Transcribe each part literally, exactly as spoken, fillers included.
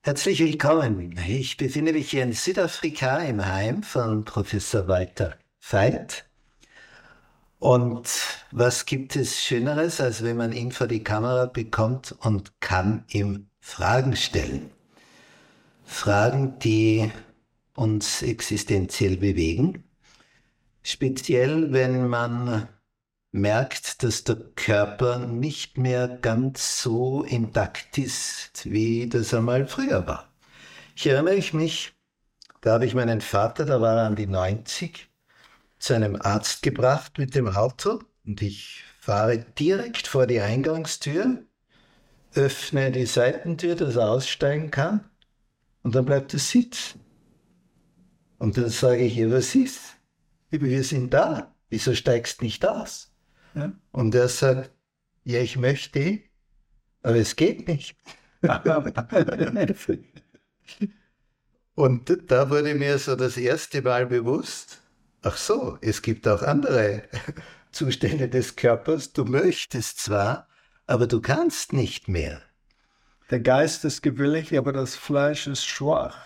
Herzlich willkommen. Ich befinde mich hier in Südafrika im Heim von Professor Walter Veit. Und was gibt es Schöneres, als wenn man ihn vor die Kamera bekommt und kann ihm Fragen stellen? Fragen, die uns existenziell bewegen. Speziell, wenn man merkt, dass der Körper nicht mehr ganz so intakt ist, wie das einmal früher war. Ich erinnere mich, da habe ich meinen Vater, da war er an die neunzig, zu einem Arzt gebracht mit dem Auto und ich fahre direkt vor die Eingangstür, öffne die Seitentür, dass er aussteigen kann und dann bleibt er sitzen. Und dann sage ich, ja, was ist? Wir sind da, wieso steigst du nicht aus? Ja. Und er sagt, ja, ich möchte, aber es geht nicht. Und da wurde mir so das erste Mal bewusst, ach so, es gibt auch andere Zustände des Körpers. Du möchtest zwar, aber du kannst nicht mehr. Der Geist ist gewillig, aber das Fleisch ist schwach.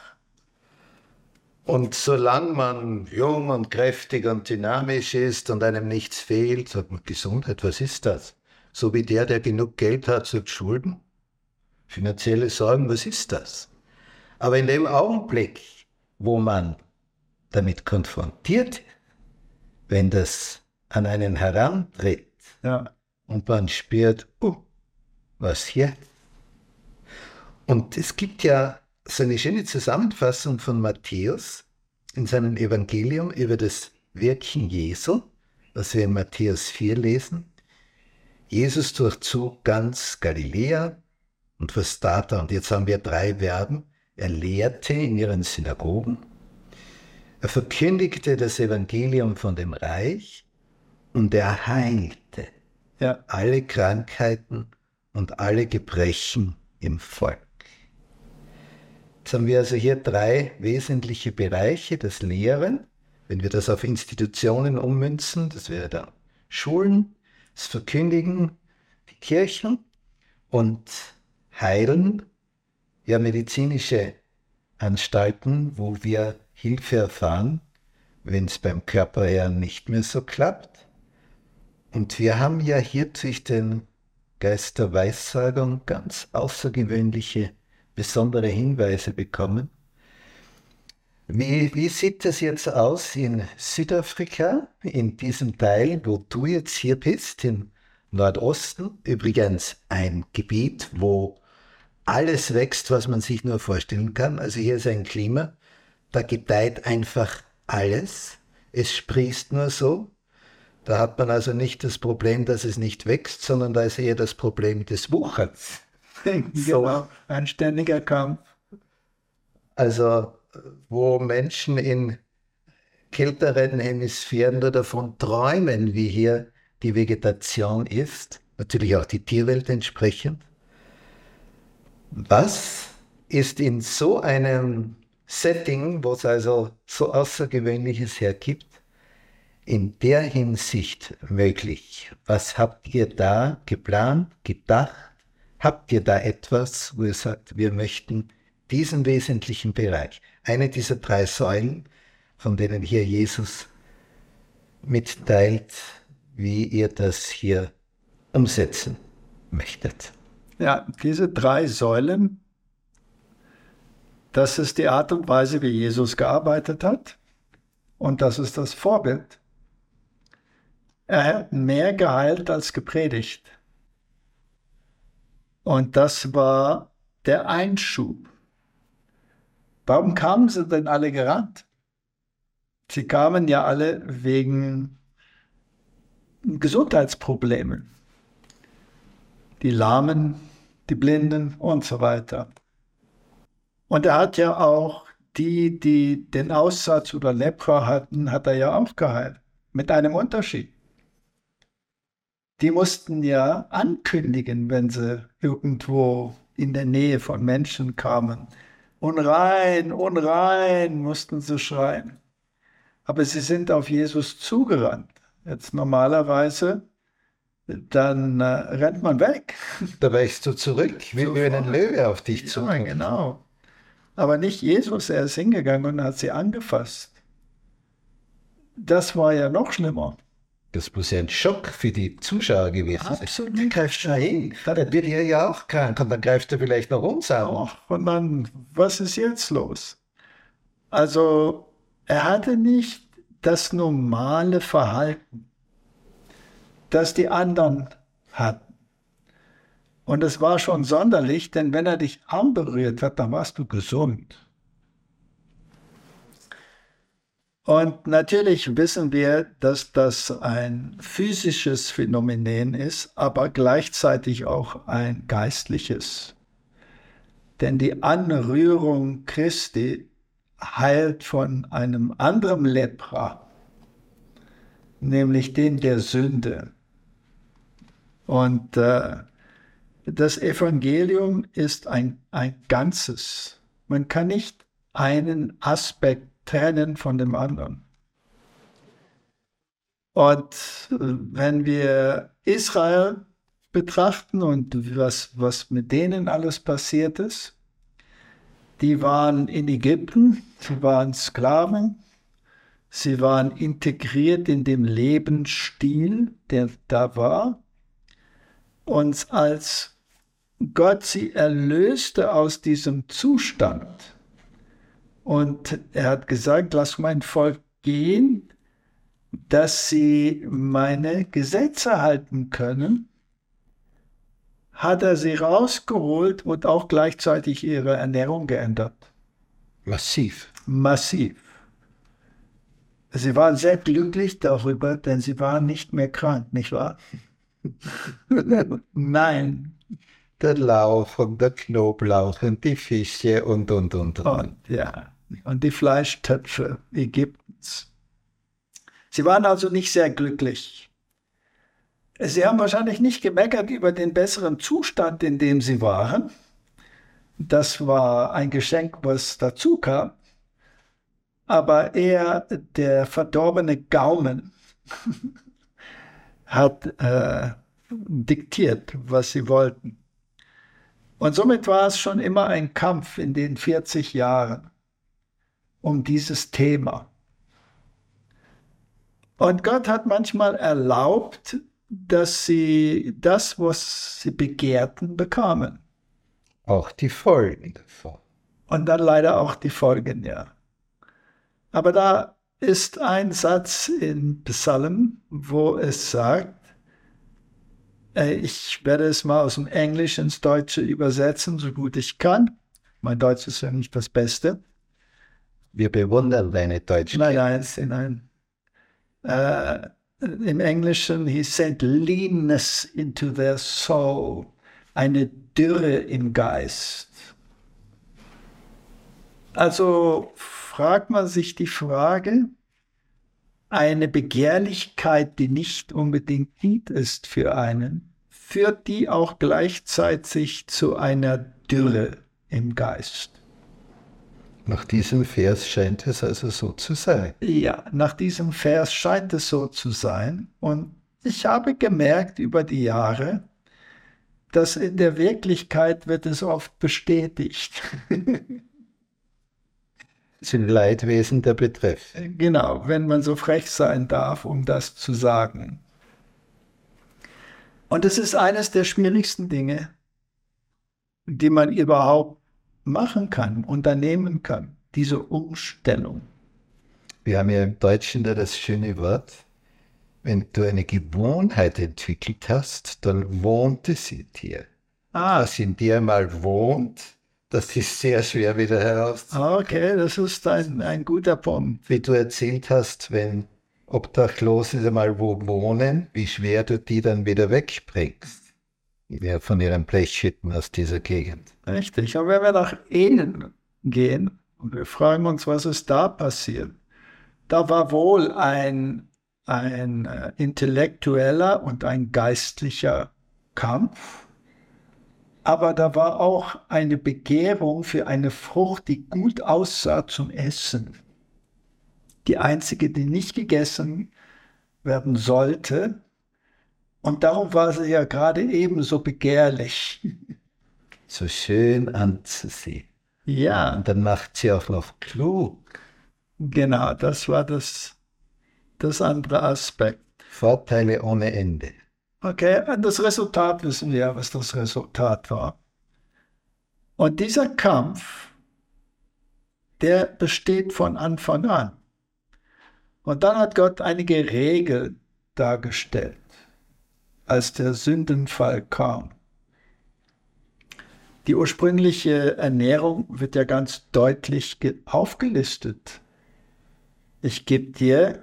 Und solange man jung und kräftig und dynamisch ist und einem nichts fehlt, sagt man, Gesundheit, was ist das? So wie der, der genug Geld hat, sagt Schulden, finanzielle Sorgen, was ist das? Aber in dem Augenblick, wo man damit konfrontiert, wenn das an einen herantritt, ja, und man spürt, oh, was hier? Und es gibt ja so eine schöne Zusammenfassung von Matthäus in seinem Evangelium über das Wirken Jesu, was wir in Matthäus vier lesen. Jesus durchzog ganz Galiläa und was tat er? Und jetzt haben wir drei Verben. Er lehrte in ihren Synagogen, er verkündigte das Evangelium von dem Reich und er heilte, ja, alle Krankheiten und alle Gebrechen im Volk. Jetzt haben wir also hier drei wesentliche Bereiche, das Lehren, wenn wir das auf Institutionen ummünzen, das wäre dann Schulen, das Verkündigen, die Kirchen und Heilen, ja, medizinische Anstalten, wo wir Hilfe erfahren, wenn es beim Körper eher nicht mehr so klappt. Und wir haben ja hier durch den Geist der Weissagung ganz außergewöhnliche, besondere Hinweise bekommen. Wie, wie sieht das jetzt aus in Südafrika, in diesem Teil, wo du jetzt hier bist, im Nordosten? Übrigens ein Gebiet, wo alles wächst, was man sich nur vorstellen kann. Also hier ist ein Klima, da gedeiht einfach alles. Es sprießt nur so. Da hat man also nicht das Problem, dass es nicht wächst, sondern da ist eher das Problem des Wucherns. So. Genau, ein ständiger Kampf. Also wo Menschen in kälteren Hemisphären nur davon träumen, wie hier die Vegetation ist, natürlich auch die Tierwelt entsprechend. Was ist in so einem Setting, wo es also so Außergewöhnliches hergibt, in der Hinsicht möglich? Was habt ihr da geplant, gedacht? Habt ihr da etwas, wo ihr sagt, wir möchten diesen wesentlichen Bereich, eine dieser drei Säulen, von denen hier Jesus mitteilt, wie ihr das hier umsetzen möchtet? Ja, diese drei Säulen, das ist die Art und Weise, wie Jesus gearbeitet hat. Und das ist das Vorbild. Er hat mehr geheilt als gepredigt. Und das war der Einschub. Warum kamen sie denn alle gerannt? Sie kamen ja alle wegen Gesundheitsproblemen. Die Lahmen, die Blinden und so weiter. Und er hat ja auch die, die den Aussatz oder Lepra hatten, hat er ja auch geheilt. Mit einem Unterschied. Die mussten ja ankündigen, wenn sie irgendwo in der Nähe von Menschen kamen. Unrein, unrein, mussten sie schreien. Aber sie sind auf Jesus zugerannt. Jetzt normalerweise, dann äh, rennt man weg. Da weichst du zurück, wie, wie ein Löwe auf dich zu. Ja, genau. Aber nicht Jesus, er ist hingegangen und hat sie angefasst. Das war ja noch schlimmer. Das muss ja ein Schock für die Zuschauer gewesen sein. Absolut. Dann greifst du da hin, dann wird er ja auch krank und dann greifst du vielleicht noch uns an. Oh, und dann, was ist jetzt los? Also, er hatte nicht das normale Verhalten, das die anderen hatten. Und es war schon sonderlich, denn wenn er dich anberührt hat, dann warst du gesund. Und natürlich wissen wir, dass das ein physisches Phänomen ist, aber gleichzeitig auch ein geistliches. Denn die Anrührung Christi heilt von einem anderen Lepra, nämlich den der Sünde. Und äh, das Evangelium ist ein, ein Ganzes. Man kann nicht einen Aspekt trennen von dem anderen. Und wenn wir Israel betrachten und was, was mit denen alles passiert ist, die waren in Ägypten, sie waren Sklaven, sie waren integriert in den Lebensstil, der da war. Und als Gott sie erlöste aus diesem Zustand, und er hat gesagt, lass mein Volk gehen, dass sie meine Gesetze halten können, hat er sie rausgeholt und auch gleichzeitig ihre Ernährung geändert. Massiv. Massiv. Sie waren sehr glücklich darüber, denn sie waren nicht mehr krank, nicht wahr? Nein. Der Lauch und der Knoblauch und die Fische und, und, und. Und, ja. Und die Fleischtöpfe Ägyptens. Sie waren also nicht sehr glücklich. Sie haben wahrscheinlich nicht gemeckert über den besseren Zustand, in dem sie waren. Das war ein Geschenk, was dazu kam. Aber eher der verdorbene Gaumen hat äh, diktiert, was sie wollten. Und somit war es schon immer ein Kampf in den vierzig Jahren um dieses Thema. Und Gott hat manchmal erlaubt, dass sie das, was sie begehrten, bekamen. Auch die Folgen davon. Und dann leider auch die Folgen, ja. Aber da ist ein Satz in Psalm, wo es sagt, ich werde es mal aus dem Englisch ins Deutsche übersetzen, so gut ich kann. Mein Deutsch ist ja nicht das Beste. Wir bewundern deine Deutsche. Nein, nein, nein. Äh, Im Englischen, he sent leanness into their soul, eine Dürre im Geist. Also fragt man sich die Frage, eine Begehrlichkeit, die nicht unbedingt gut ist für einen, führt die auch gleichzeitig zu einer Dürre im Geist. Nach diesem Vers scheint es also so zu sein. Ja, nach diesem Vers scheint es so zu sein. Und ich habe gemerkt über die Jahre, dass in der Wirklichkeit wird es oft bestätigt. Das sind Leidwesen der Betreff. Genau, wenn man so frech sein darf, um das zu sagen. Und es ist eines der schwierigsten Dinge, die man überhaupt machen kann, unternehmen kann, diese Umstellung. Wir haben ja im Deutschen da das schöne Wort, wenn du eine Gewohnheit entwickelt hast, dann wohnt es in dir. Ah, Was in dir mal wohnt, das ist sehr schwer wieder herauszufinden. okay, das ist ein, ein guter Punkt. Wie du erzählt hast, wenn Obdachlose einmal wo wohnen, wie schwer du die dann wieder wegbringst. Ja, von ihren Blechhütten aus dieser Gegend. Richtig. Und wenn wir nach Ehen gehen und wir fragen uns, was ist da passiert, da war wohl ein, ein äh, intellektueller und ein geistlicher Kampf, aber da war auch eine Begehrung für eine Frucht, die gut aussah zum Essen. Die einzige, die nicht gegessen werden sollte. Und darum war sie ja gerade ebenso begehrlich. So schön anzusehen. Ja, Und dann macht sie auch noch klug. genau, das war das, das andere Aspekt. Vorteile ohne Ende. Okay, und das Resultat wissen wir, was das Resultat war. Und dieser Kampf, der besteht von Anfang an. Und dann hat Gott einige Regeln dargestellt, als der Sündenfall kam. Die ursprüngliche Ernährung wird ja ganz deutlich aufgelistet. Ich gebe dir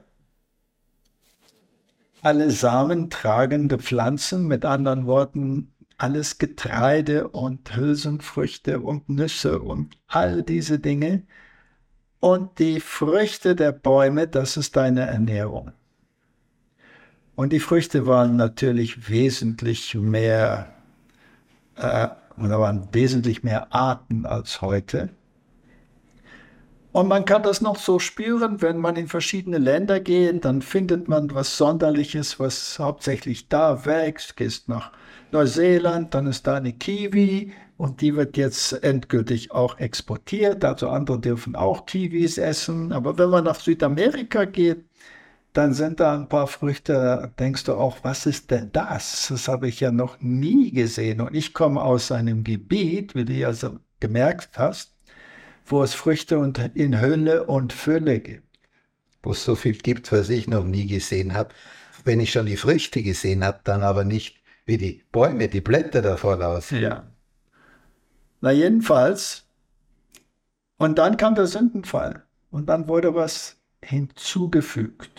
alle samentragende Pflanzen, mit anderen Worten, alles Getreide und Hülsenfrüchte und Nüsse und all diese Dinge. Und die Früchte der Bäume, das ist deine Ernährung. Und die Früchte waren natürlich wesentlich mehr, äh, oder waren wesentlich mehr Arten als heute. Und man kann das noch so spüren, wenn man in verschiedene Länder geht, dann findet man was Sonderliches, was hauptsächlich da wächst. Gehst nach Neuseeland, dann ist da eine Kiwi und die wird jetzt endgültig auch exportiert. Also andere dürfen auch Kiwis essen. Aber wenn man nach Südamerika geht, dann sind da ein paar Früchte, da denkst du auch, was ist denn das? Das habe ich ja noch nie gesehen. Und ich komme aus einem Gebiet, wie du ja so gemerkt hast, wo es Früchte und in Hülle und Fülle gibt. Wo es so viel gibt, was ich noch nie gesehen habe. Wenn ich schon die Früchte gesehen habe, dann aber nicht wie die Bäume, die Blätter davon aussehen. Ja. Na jedenfalls, und dann kam der Sündenfall und dann wurde was hinzugefügt,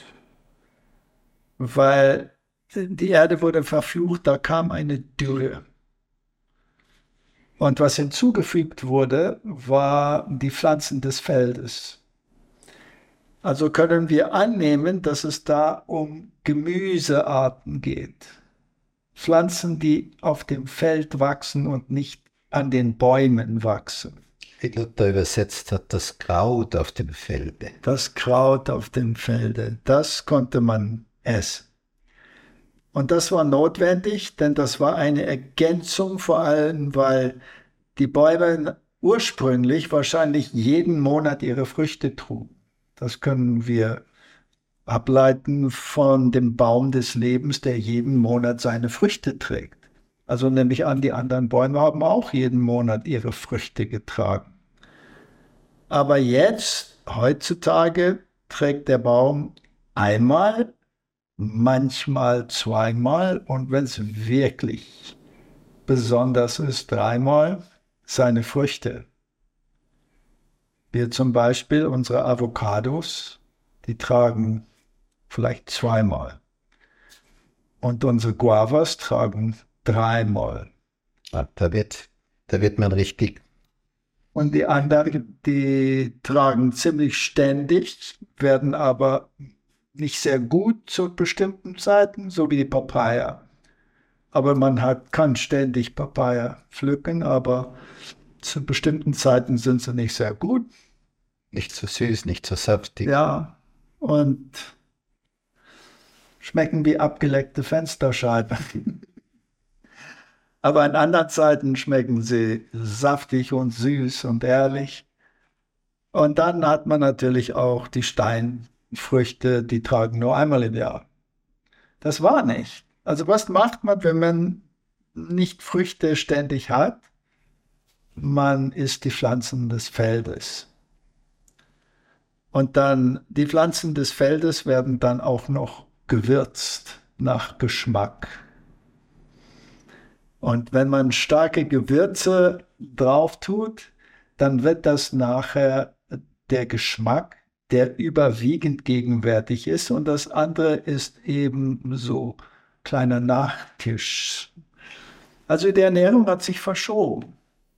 weil die Erde wurde verflucht, da kam eine Dürre. Und was hinzugefügt wurde, war die Pflanzen des Feldes. Also können wir annehmen, dass es da um Gemüsearten geht. Pflanzen, die auf dem Feld wachsen und nicht an den Bäumen wachsen. Wie Luther übersetzt hat, das Kraut auf dem Felde. Das Kraut auf dem Felde, das konnte man essen. Und das war notwendig, denn das war eine Ergänzung, vor allem, weil die Bäume ursprünglich wahrscheinlich jeden Monat ihre Früchte trugen. Das können wir ableiten von dem Baum des Lebens, der jeden Monat seine Früchte trägt. Also nehme ich an, die anderen Bäume haben auch jeden Monat ihre Früchte getragen. Aber jetzt, heutzutage, trägt der Baum einmal, manchmal zweimal und wenn es wirklich besonders ist, dreimal seine Früchte. Wir zum Beispiel, unsere Avocados, die tragen vielleicht zweimal. Und unsere Guavas tragen dreimal. Ja, da wird, da wird man richtig. Und die anderen, die tragen ziemlich ständig, werden aber nicht sehr gut zu bestimmten Zeiten, so wie die Papaya. Aber man hat, kann ständig Papaya pflücken, aber zu bestimmten Zeiten sind sie nicht sehr gut. Nicht so süß, nicht so saftig. Ja, und schmecken wie abgeleckte Fensterscheiben. Aber in anderen Zeiten schmecken sie saftig und süß und ehrlich. Und dann hat man natürlich auch die Steinfrüchte, die tragen nur einmal im Jahr. Das war nicht. Also was macht man, wenn man nicht Früchte ständig hat? Man isst die Pflanzen des Feldes. Und dann, die Pflanzen des Feldes werden dann auch noch gewürzt nach Geschmack. Und wenn man starke Gewürze drauf tut, dann wird das nachher der Geschmack, der überwiegend gegenwärtig ist. Und das andere ist eben so kleiner Nachtisch. Also die Ernährung hat sich verschoben.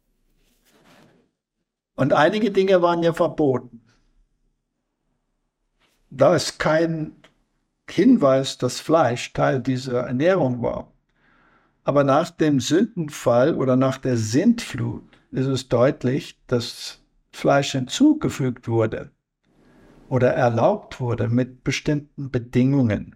Und einige Dinge waren ja verboten. Da ist kein Hinweis, dass Fleisch Teil dieser Ernährung war. Aber nach dem Sündenfall oder nach der Sintflut ist es deutlich, dass Fleisch hinzugefügt wurde oder erlaubt wurde mit bestimmten Bedingungen.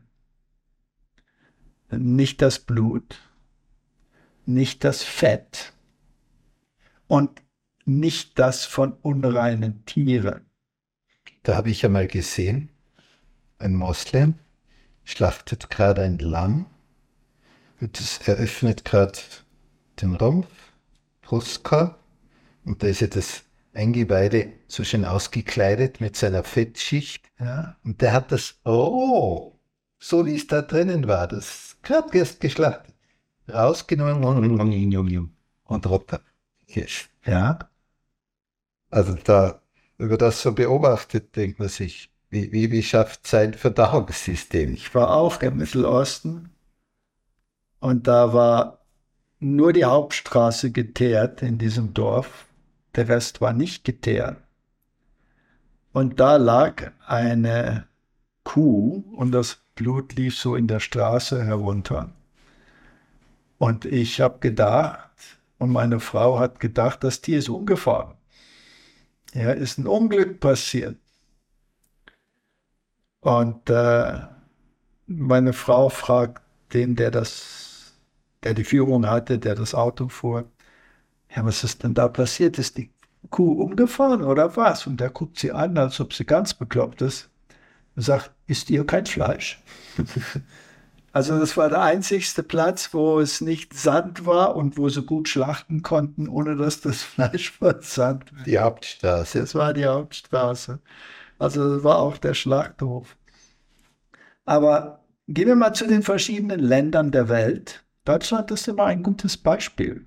Nicht das Blut, nicht das Fett. Und nicht das von unreinen Tieren. Da habe ich einmal gesehen, ein Moslem schlachtet gerade ein Lamm und es eröffnet gerade den Rumpf, Brustkorb, und da ist ja das Eingeweide so schön ausgekleidet mit seiner Fettschicht. Ja? Und der hat das, oh, so wie es da drinnen war, das gerade erst geschlachtet, rausgenommen und runter. Yes. Ja? Also da, wenn man das so beobachtet, denkt man sich, wie, wie, wie schafft sein Verdauungssystem? Ich war auch im Mittelosten und da war nur die Hauptstraße geteert in diesem Dorf. Der Rest war nicht geteert. Und da lag eine Kuh und das Blut lief so in der Straße herunter. Und ich habe gedacht, und meine Frau hat gedacht, das Tier ist umgefahren. Ja, ist ein Unglück passiert. Und äh, meine Frau fragt den, der das, der die Führung hatte, der das Auto fuhr, ja, was ist denn da passiert? Ist die Kuh umgefahren oder was? Und der guckt sie an, als ob sie ganz bekloppt ist und sagt, isst ihr kein Fleisch? Also das war der einzigste Platz, wo es nicht Sand war und wo sie gut schlachten konnten, ohne dass das Fleisch von Sand war. Die Hauptstraße. Das war die Hauptstraße. Also das war auch der Schlachthof. Aber gehen wir mal zu den verschiedenen Ländern der Welt. Deutschland ist immer ein gutes Beispiel.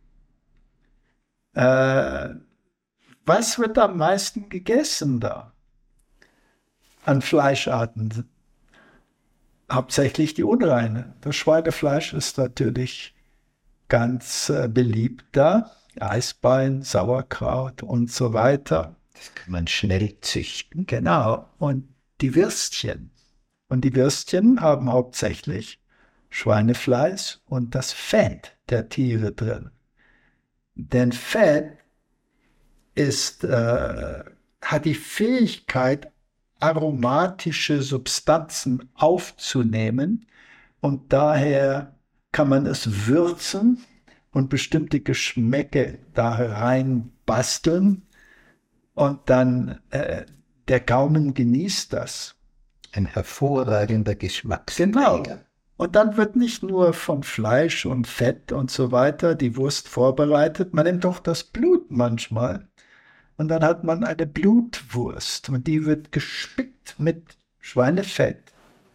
Äh, was wird am meisten gegessen da an Fleischarten? Hauptsächlich die unreine. Das Schweinefleisch ist natürlich ganz äh, beliebt da. Eisbein, Sauerkraut und so weiter. Das kann man schnell züchten. Genau. Und die Würstchen. Und die Würstchen haben hauptsächlich Schweinefleisch und das Fett der Tiere drin. Denn Fett ist, äh, hat die Fähigkeit, aromatische Substanzen aufzunehmen und daher kann man es würzen und bestimmte Geschmäcke da rein basteln und dann äh, der Gaumen genießt das. Ein hervorragender Geschmacksträger. Genau. Und dann wird nicht nur von Fleisch und Fett und so weiter die Wurst vorbereitet, man nimmt auch das Blut manchmal. Und dann hat man eine Blutwurst und die wird gespickt mit Schweinefett.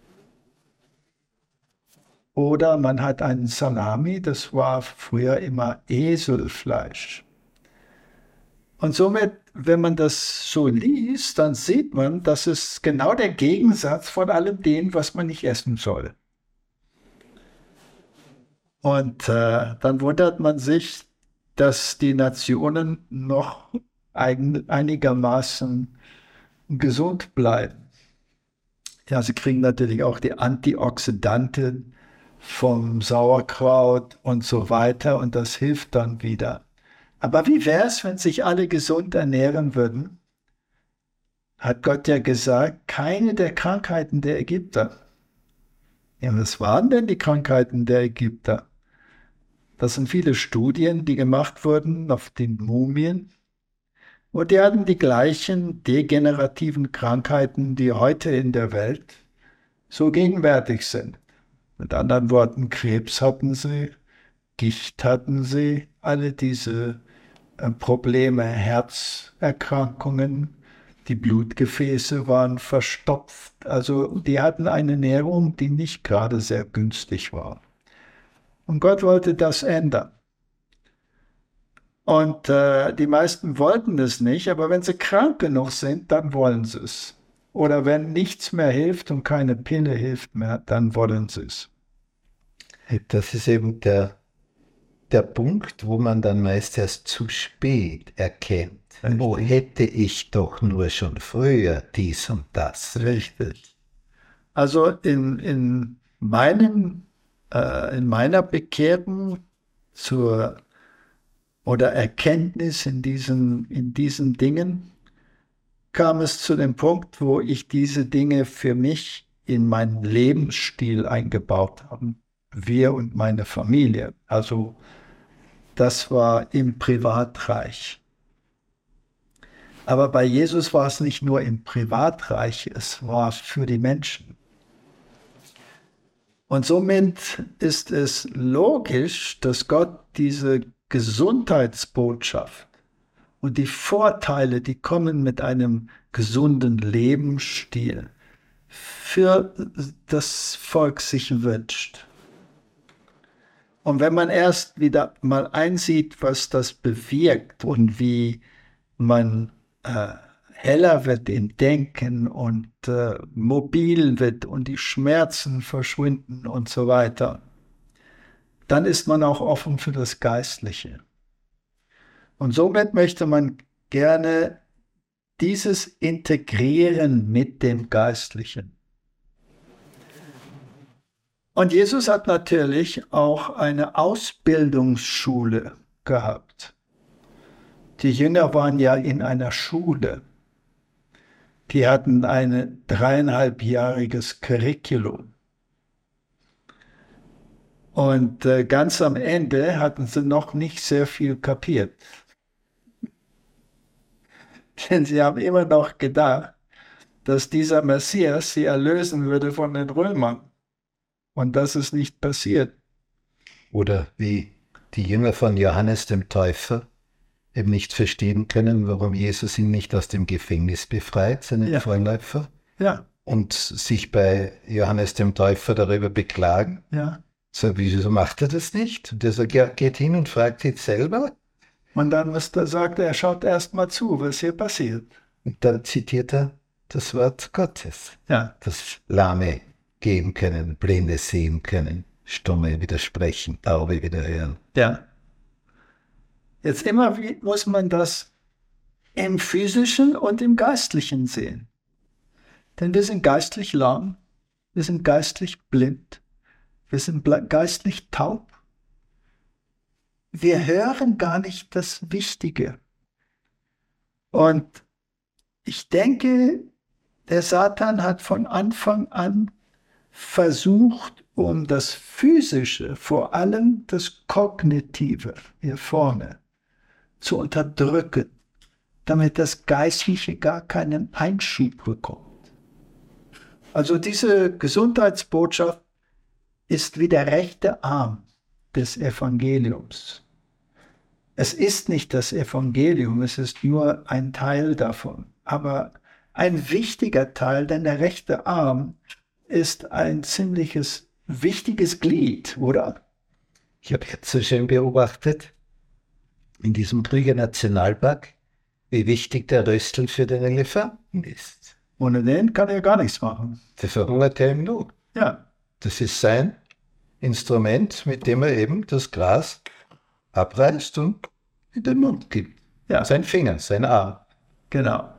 Oder man hat einen Salami, das war früher immer Eselfleisch. Und somit, wenn man das so liest, dann sieht man, das ist genau der Gegensatz von allem dem, was man nicht essen soll. Und äh, dann wundert man sich, dass die Nationen noch ein, einigermaßen gesund bleiben. Ja, sie kriegen natürlich auch die Antioxidantien vom Sauerkraut und so weiter und das hilft dann wieder. Aber wie wäre es, wenn sich alle gesund ernähren würden? Hat Gott ja gesagt, keine der Krankheiten der Ägypter. Ja, was waren denn die Krankheiten der Ägypter? Das sind viele Studien, die gemacht wurden auf den Mumien. Und die hatten die gleichen degenerativen Krankheiten, die heute in der Welt so gegenwärtig sind. Mit anderen Worten, Krebs hatten sie, Gicht hatten sie, alle diese äh, Probleme, Herzerkrankungen, die Blutgefäße waren verstopft. Also die hatten eine Ernährung, die nicht gerade sehr günstig war. Und Gott wollte das ändern. Und äh, die meisten wollten es nicht, aber wenn sie krank genug sind, dann wollen sie es. Oder wenn nichts mehr hilft und keine Pille hilft mehr, dann wollen sie es. Das ist eben der, der Punkt, wo man dann meist erst zu spät erkennt. Richtig. Wo hätte ich doch nur schon früher dies und das. Richtig. Also in, in, meinem, äh, in meiner Bekehrung zur oder Erkenntnis in diesen, in diesen Dingen kam es zu dem Punkt, wo ich diese Dinge für mich in meinen Lebensstil eingebaut habe. Wir und meine Familie. Also das war im Privatreich. Aber bei Jesus war es nicht nur im Privatreich, es war für die Menschen. Und somit ist es logisch, dass Gott diese Gesundheitsbotschaft und die Vorteile, die kommen mit einem gesunden Lebensstil, für das Volk sich wünscht. Und wenn man erst wieder mal einsieht, was das bewirkt und wie man äh, heller wird im Denken und äh, mobil wird und die Schmerzen verschwinden und so weiter, dann ist man auch offen für das Geistliche. Und somit möchte man gerne dieses integrieren mit dem Geistlichen. Und Jesus hat natürlich auch eine Ausbildungsschule gehabt. Die Jünger waren ja in einer Schule. Die hatten ein dreieinhalbjähriges Curriculum. Und äh, ganz am Ende hatten sie noch nicht sehr viel kapiert. Denn sie haben immer noch gedacht, dass dieser Messias sie erlösen würde von den Römern. Und das ist nicht passiert. Oder wie die Jünger von Johannes dem Täufer eben nicht verstehen können, warum Jesus ihn nicht aus dem Gefängnis befreit, seinen Ja. Vorläufer, Ja, und sich bei Johannes dem Täufer darüber beklagen. ja. So, wieso macht er das nicht? Und der sagt, ja, geht hin und fragt ihn selber. Und dann was da sagt er, schaut erst mal zu, was hier passiert. Und dann zitiert er das Wort Gottes, Ja, das Lahme gehen können, Blinde sehen können, Stumme widersprechen, Taube wieder hören. ja. Jetzt immer wie- muss man das im Physischen und im Geistlichen sehen. Denn wir sind geistlich lahm, wir sind geistlich blind, wir sind ble- geistlich taub. Wir hören gar nicht das Wichtige. Und ich denke, der Satan hat von Anfang an versucht, um das Physische, vor allem das Kognitive hier vorne, zu unterdrücken, damit das Geistliche gar keinen Einschub bekommt. Also diese Gesundheitsbotschaft ist wie der rechte Arm des Evangeliums. Es ist nicht das Evangelium, es ist nur ein Teil davon, aber ein wichtiger Teil, denn der rechte Arm ist ein ziemliches wichtiges Glied, oder? Ich habe jetzt so schön beobachtet, in diesem Krüger Nationalpark, wie wichtig der Röstl für den Elefanten ist. Ohne den kann er gar nichts machen. Der verhungert ja im Not. Ja, Das ist sein Instrument, mit dem er eben das Gras abreißt und in den Mund gibt. ja, Sein Finger, sein Arm. genau.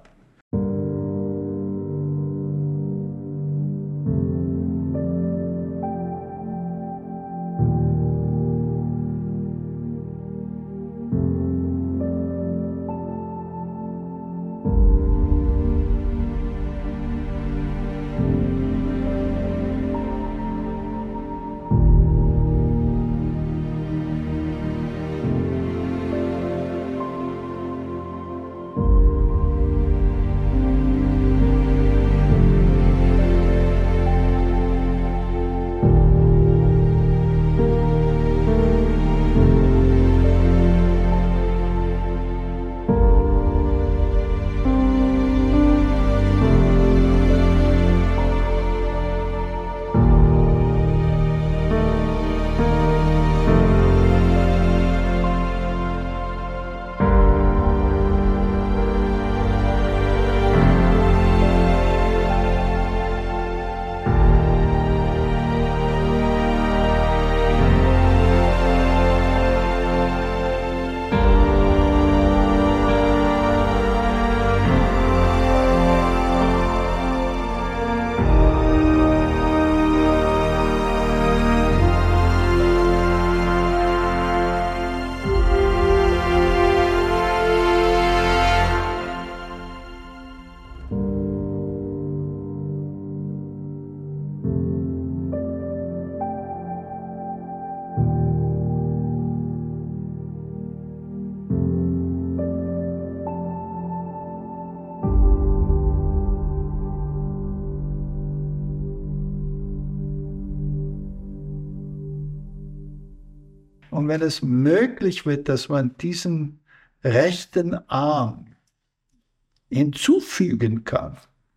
und wenn es möglich wird, dass man diesen rechten Arm hinzufügen kann,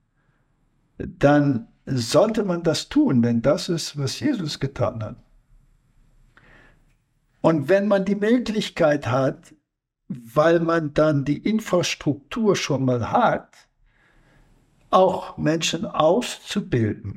dann sollte man das tun, denn das ist, was Jesus getan hat. Und wenn man die Möglichkeit hat, weil man dann die Infrastruktur schon mal hat, auch Menschen auszubilden,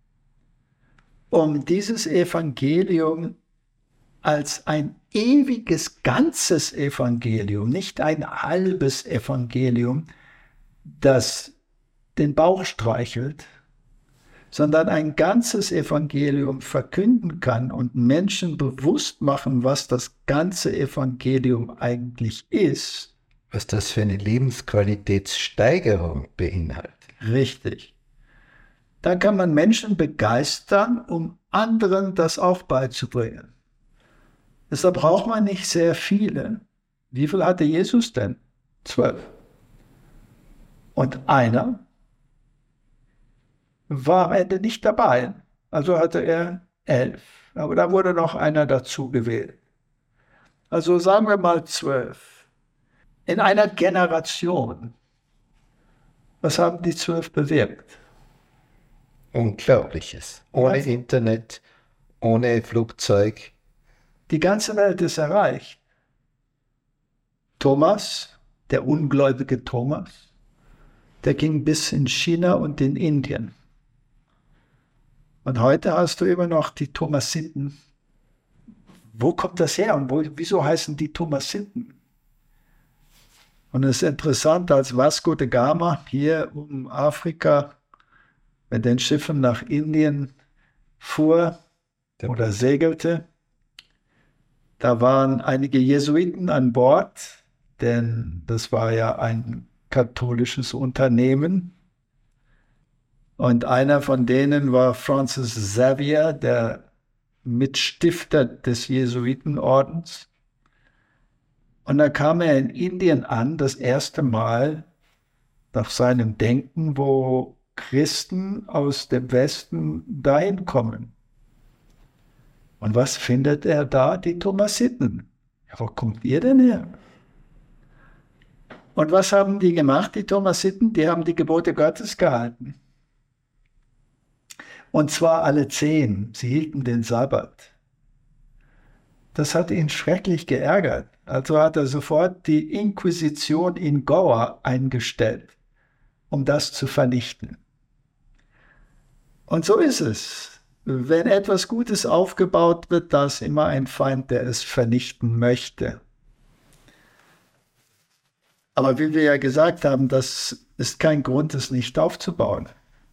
um dieses Evangelium als ein ewiges, ganzes Evangelium, nicht ein halbes Evangelium, das den Bauch streichelt, sondern ein ganzes Evangelium verkünden kann und Menschen bewusst machen, was das ganze Evangelium eigentlich ist. Was das für eine Lebensqualitätssteigerung beinhaltet. Richtig. Da kann man Menschen begeistern, um anderen das auch beizubringen. Deshalb braucht man nicht sehr viele. Wie viel hatte Jesus denn? Zwölf. Und einer war am Ende nicht dabei. Also hatte er elf. Aber da wurde noch einer dazu gewählt. Also sagen wir mal zwölf. In einer Generation. Was haben die zwölf bewirkt? Unglaubliches. Ohne Ja. Internet, ohne Flugzeug. Die ganze Welt ist erreicht. Thomas, der ungläubige Thomas, der ging bis in China und in Indien. Und heute hast du immer noch die Thomasiten. Wo kommt das her und wo, wieso heißen die Thomasiten? Und es ist interessant, als Vasco de Gama hier um Afrika mit den Schiffen nach Indien fuhr oder segelte, da waren einige Jesuiten an Bord, denn das war ja ein katholisches Unternehmen. Und einer von denen war Francis Xavier, der Mitstifter des Jesuitenordens. Und da kam er in Indien an, das erste Mal nach seinem Denken, wo Christen aus dem Westen dahin kommen. Und was findet er da? Die Thomasiten. Ja, wo kommt ihr denn her? Und was haben die gemacht, die Thomasiten? Die haben die Gebote Gottes gehalten. Und zwar alle zehn. Sie hielten den Sabbat. Das hat ihn schrecklich geärgert. Also hat er sofort die Inquisition in Goa eingestellt, um das zu vernichten. Und so ist es. Wenn etwas Gutes aufgebaut wird, da ist immer ein Feind, der es vernichten möchte. Aber wie wir ja gesagt haben, das ist kein Grund, es nicht aufzubauen.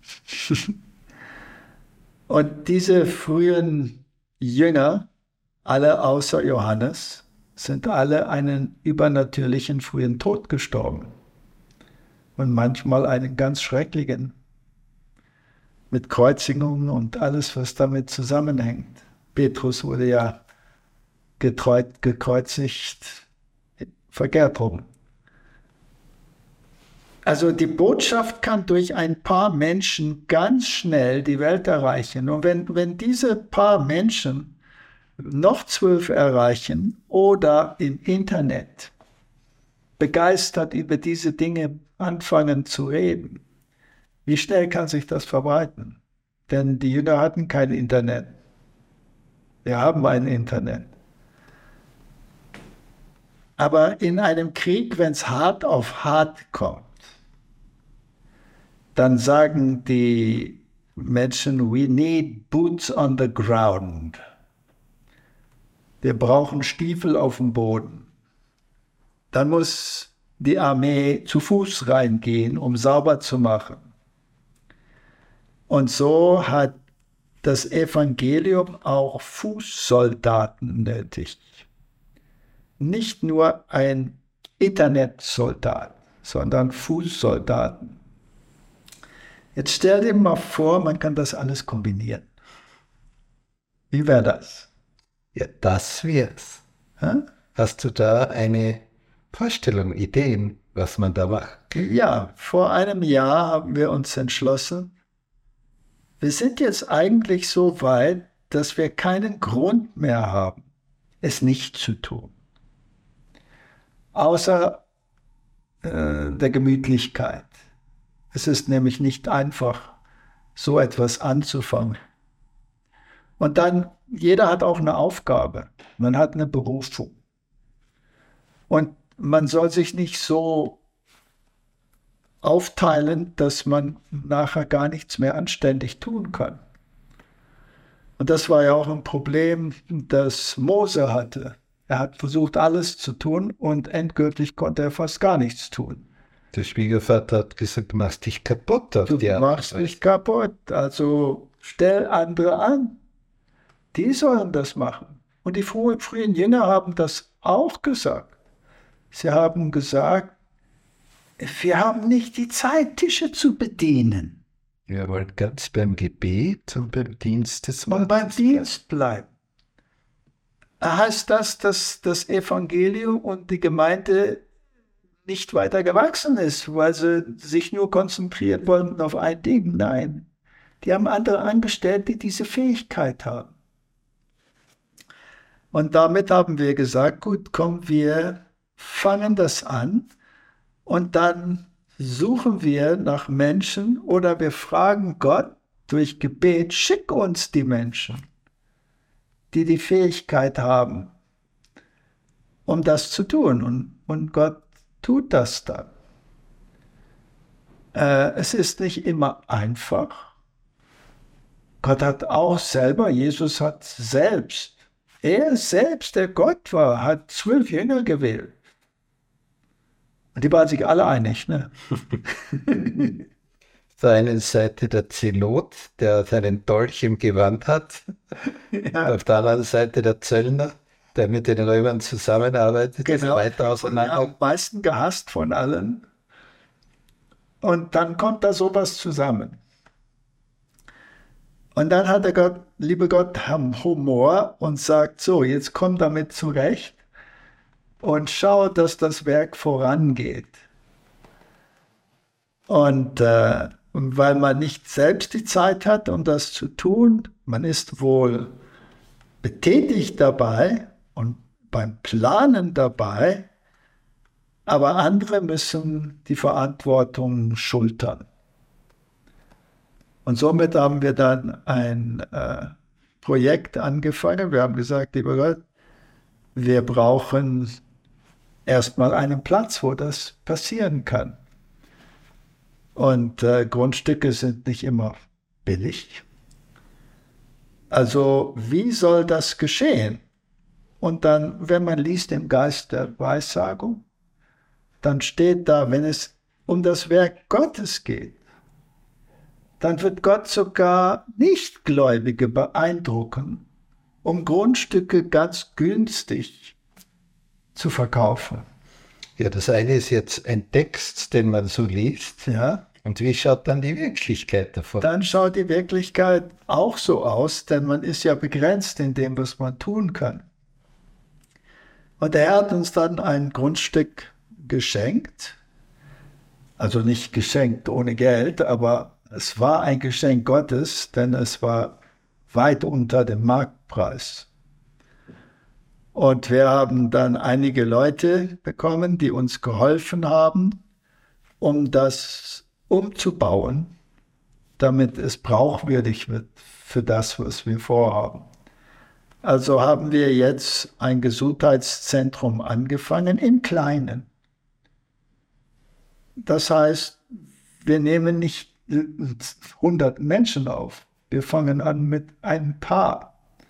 Und diese frühen Jünger, alle außer Johannes, sind alle einen übernatürlichen frühen Tod gestorben. Und manchmal einen ganz schrecklichen, mit Kreuzigungen und alles, was damit zusammenhängt. Petrus wurde ja getreut, gekreuzigt, verkehrt rum. Also die Botschaft kann durch ein paar Menschen ganz schnell die Welt erreichen. Und wenn, wenn diese paar Menschen noch zwölf erreichen oder im Internet begeistert über diese Dinge anfangen zu reden, wie schnell kann sich das verbreiten? Denn die Jünger hatten kein Internet. Wir haben ein Internet. Aber in einem Krieg, wenn es hart auf hart kommt, dann sagen die Menschen, we need boots on the ground. Wir brauchen Stiefel auf dem Boden. Dann muss die Armee zu Fuß reingehen, um sauber zu machen. Und so hat das Evangelium auch Fußsoldaten nötig. Nicht nur ein Internetsoldat, sondern Fußsoldaten. Jetzt stell dir mal vor, man kann das alles kombinieren. Wie wäre das? Ja, das wär's. Hä? Hast du da eine Vorstellung, Ideen, was man da macht? Ja, vor einem Jahr haben wir uns entschlossen, wir sind jetzt eigentlich so weit, dass wir keinen Grund mehr haben, es nicht zu tun. Außer äh, der Gemütlichkeit. Es ist nämlich nicht einfach, so etwas anzufangen. Und dann, jeder hat auch eine Aufgabe. Man hat eine Berufung. Und man soll sich nicht so aufteilen, dass man nachher gar nichts mehr anständig tun kann. Und das war ja auch ein Problem, das Mose hatte. Er hat versucht, alles zu tun und endgültig konnte er fast gar nichts tun. Der Schwiegervater hat gesagt, du machst dich kaputt auf Du die Art. machst dich kaputt, also stell andere an. Die sollen das machen. Und die frühen Jünger haben das auch gesagt. Sie haben gesagt, wir haben nicht die Zeit, Tische zu bedienen. Wir wollen ganz beim Gebet und beim Dienst des Und beim Dienst bleiben. Heißt das, dass das Evangelium und die Gemeinde nicht weiter gewachsen ist, weil sie sich nur konzentrieren wollten auf ein Ding? Nein. Die haben andere angestellt, die diese Fähigkeit haben. Und damit haben wir gesagt, gut, komm, wir fangen das an und dann suchen wir nach Menschen oder wir fragen Gott durch Gebet, schick uns die Menschen, die die Fähigkeit haben, um das zu tun. Und, und Gott tut das dann. Äh, es ist nicht immer einfach. Gott hat auch selber, Jesus hat selbst, er selbst, der Gott war, hat zwölf Jünger gewählt. Und die waren sich alle einig, ne? Auf der einen Seite der Zelot, der seinen Dolch im Gewand hat. Ja. Auf der anderen Seite der Zöllner, der mit den Römern zusammenarbeitet. Genau. Weiter auseinander. Am meisten gehasst von allen. Und dann kommt da sowas zusammen. Und dann hat der Gott, liebe Gott, Humor und sagt, so, jetzt komm damit zurecht und schau, dass das Werk vorangeht. Und äh, weil man nicht selbst die Zeit hat, um das zu tun, man ist wohl betätigt dabei und beim Planen dabei, aber andere müssen die Verantwortung schultern. Und somit haben wir dann ein äh, Projekt angefangen. Wir haben gesagt, lieber Gott, wir brauchen erstmal einen Platz, wo das passieren kann. Und äh, Grundstücke sind nicht immer billig. Also wie soll das geschehen? Und dann, wenn man liest im Geist der Weissagung, dann steht da, wenn es um das Werk Gottes geht, dann wird Gott sogar Nichtgläubige beeindrucken, um Grundstücke ganz günstig zu verkaufen. Ja, das eine ist jetzt ein Text, den man so liest. Ja. Und wie schaut dann die Wirklichkeit davon? Dann schaut die Wirklichkeit auch so aus, denn man ist ja begrenzt in dem, was man tun kann. Und der Herr hat uns dann ein Grundstück geschenkt, also nicht geschenkt ohne Geld, aber es war ein Geschenk Gottes, denn es war weit unter dem Marktpreis. Und wir haben dann einige Leute bekommen, die uns geholfen haben, um das umzubauen, damit es brauchwürdig wird für das, was wir vorhaben. Also haben wir jetzt ein Gesundheitszentrum angefangen, im Kleinen. Das heißt, wir nehmen nicht hundert Menschen auf. Wir fangen an mit ein paar.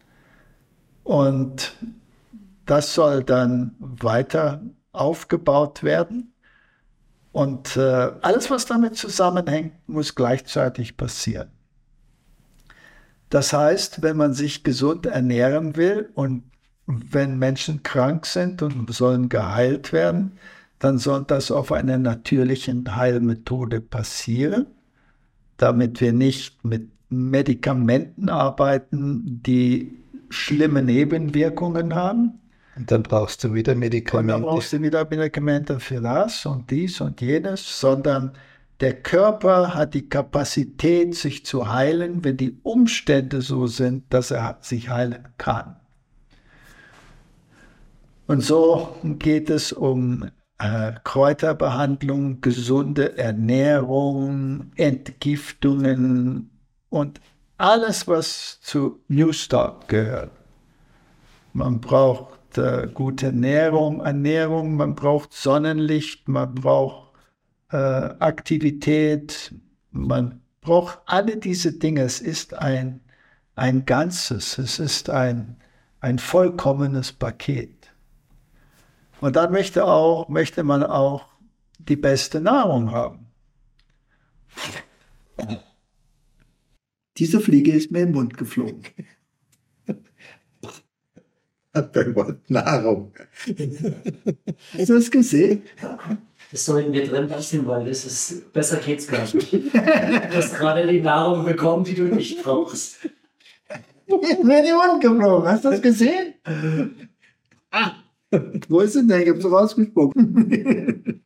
Und das soll dann weiter aufgebaut werden. Und äh, alles, was damit zusammenhängt, muss gleichzeitig passieren. Das heißt, wenn man sich gesund ernähren will und wenn Menschen krank sind und sollen geheilt werden, dann soll das auf einer natürlichen Heilmethode passieren, damit wir nicht mit Medikamenten arbeiten, die schlimme Nebenwirkungen haben. Und dann brauchst du wieder Medikamente. Und dann brauchst du wieder Medikamente für das und dies und jenes, sondern der Körper hat die Kapazität, sich zu heilen, wenn die Umstände so sind, dass er sich heilen kann. Und so geht es um äh, Kräuterbehandlung, gesunde Ernährung, Entgiftungen und alles, was zu New Start gehört. Man braucht äh, gute Ernährung, Ernährung, man braucht Sonnenlicht, man braucht äh, Aktivität, man braucht alle diese Dinge. Es ist ein, ein Ganzes, es ist ein, ein vollkommenes Paket. Und dann möchte, auch, möchte man auch die beste Nahrung haben. Diese Fliege ist mir in den Mund geflogen. Beim Wort Nahrung. Hast du es gesehen? Das sollten wir drin lassen, weil das ist, besser geht's gar nicht. Du hast gerade die Nahrung bekommen, die du nicht brauchst. Ist mir in den Mund geflogen. Hast du das gesehen? Ah, wo ist denn der? Ich hab's rausgespuckt.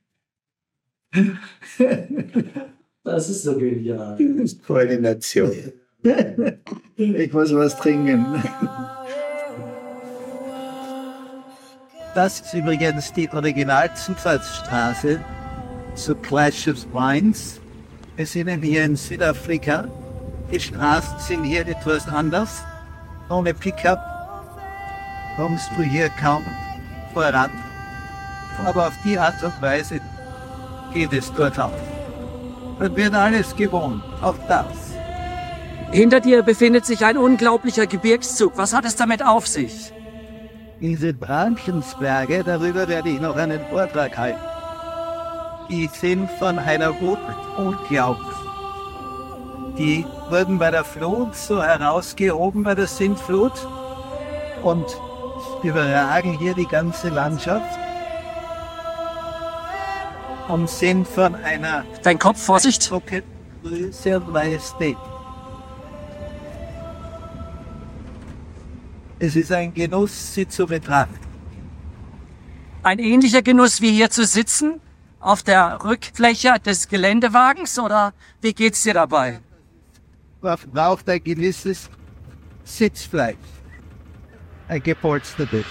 Das ist so genial. Koordination. Ich muss was trinken. Das ist übrigens die Originalzufahrtsstraße zu Clash of Wines. Wir sind hier in Südafrika. Die Straßen sind hier etwas anders. Ohne Pickup kommst du hier kaum voran. Aber auf die Art und Weise geht es dort auch. Dann wird alles gewohnt, auch das. Hinter dir befindet sich ein unglaublicher Gebirgszug. Was hat es damit auf sich? Diese Branchensberge, darüber werde ich noch einen Vortrag halten. Die sind von einer Wucht unglaublich. Die wurden bei der Flut so herausgehoben, bei der Sintflut, und überragen hier die ganze Landschaft und sind von einer Dein Kopf, Vorsicht! Größe und Majestät. Es ist ein Genuss, sie zu betrachten. Ein ähnlicher Genuss wie hier zu sitzen, auf der Rückfläche des Geländewagens, oder wie geht's dir dabei? Man braucht ein gewisses Sitzfleisch, ein gepolstertes.